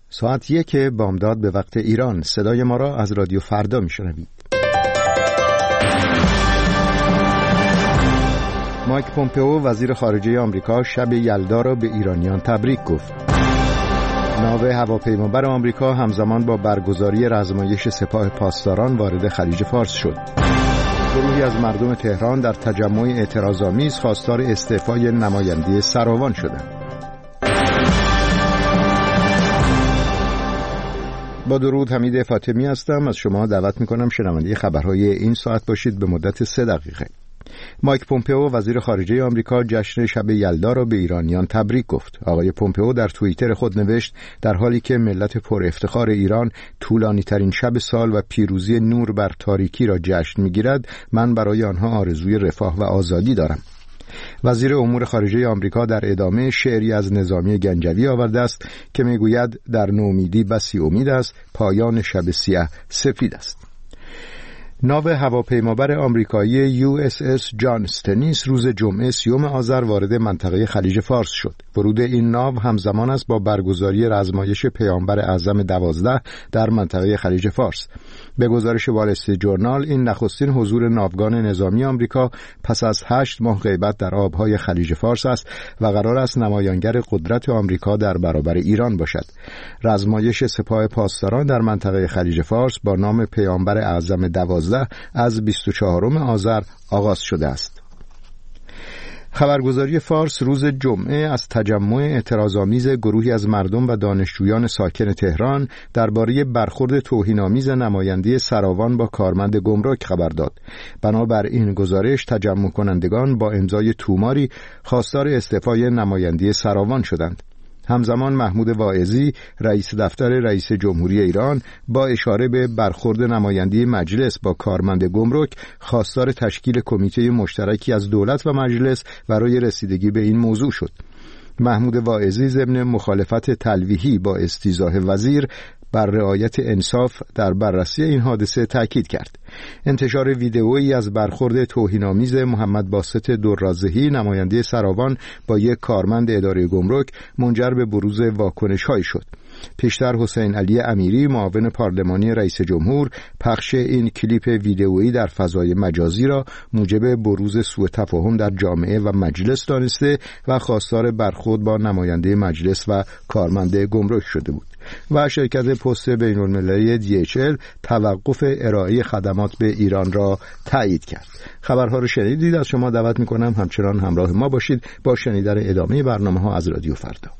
ساعت 1 بامداد به وقت ایران. صدای ما را از رادیو فردا میشنوید. مایک پومپئو وزیر خارجه آمریکا شب یلدا را به ایرانیان تبریک گفت. ناو هواپیمابر آمریکا همزمان با برگزاری رزمایش سپاه پاسداران وارد خلیج فارس شد. گروهی از مردم تهران در تجمع اعتراض‌آمیز خواستار استعفای نماینده سراوان شدند. با درود، حمید فاطمی هستم. از شما دعوت میکنم شنونده خبرهای این ساعت باشید به مدت 3 دقیقه. مایک پومپئو وزیر خارجه آمریکا جشن شب یلدا را به ایرانیان تبریک گفت. آقای پومپئو در توییتر خود نوشت: در حالی که ملت پر افتخار ایران طولانی ترین شب سال و پیروزی نور بر تاریکی را جشن میگیرد، من برای آنها آرزوی رفاه و آزادی دارم. وزیر امور خارجه آمریکا در ادامه شعری از نظامی گنجوی آورده است که میگوید: در نومیدی بسی امید است، پایان شب سیاه سفید است. ناو هواپیمابر آمریکایی USS جان استنیس روز جمعه 30 آذر وارد منطقه خلیج فارس شد. ورود این ناو همزمان است با برگزاری رزمایش پیامبر اعظم 12 در منطقه خلیج فارس. به گزارش وال استریت جورنال، این نخستین حضور ناوگان نظامی آمریکا پس از 8 ماه غیبت در آبهای خلیج فارس است و قرار است نمایانگر قدرت آمریکا در برابر ایران باشد. رزمایش سپاه پاسداران در منطقه خلیج فارس با نام پیامبر اعظم 12 از 24 آذر آغاز شده است. خبرگزاری فارس روز جمعه از تجمع اعتراض‌آمیز گروهی از مردم و دانشجویان ساکن تهران درباره برخورد توهین‌آمیز نماینده سراوان با کارمند گمرک خبر داد. بنابر این گزارش تجمع کنندگان با امضای توماری خواستار استعفای نماینده سراوان شدند. همزمان محمود واعظی رئیس دفتر رئیس جمهوری ایران با اشاره به برخورد نماینده مجلس با کارمند گمرک خواستار تشکیل کمیته مشترکی از دولت و مجلس برای رسیدگی به این موضوع شد. محمود واعظی ضمن مخالفت تلویحی با استیضاح وزیر بر رعایت انصاف در بررسی این حادثه تاکید کرد. انتشار ویدئویی از برخورد توهین‌آمیز محمد باسط درازهی نماینده سراوان با یک کارمند اداره گمرک منجر به بروز واکنش‌هایی شد. پیشتر حسین علی امیری معاون پارلمانی رئیس جمهور پخش این کلیپ ویدئویی در فضای مجازی را موجب بروز سوء تفاهم در جامعه و مجلس دانسته و خواستار برخورد با نماینده مجلس و کارمند گمرک شده بود. و شرکت پست بین‌المللی DHL توقف ارائه خدمات به ایران را تایید کرد. خبرها رو شنیدید. از شما دعوت می‌کنم همچنان همراه ما باشید با شنیدن ادامه برنامه‌ها از رادیو فردا.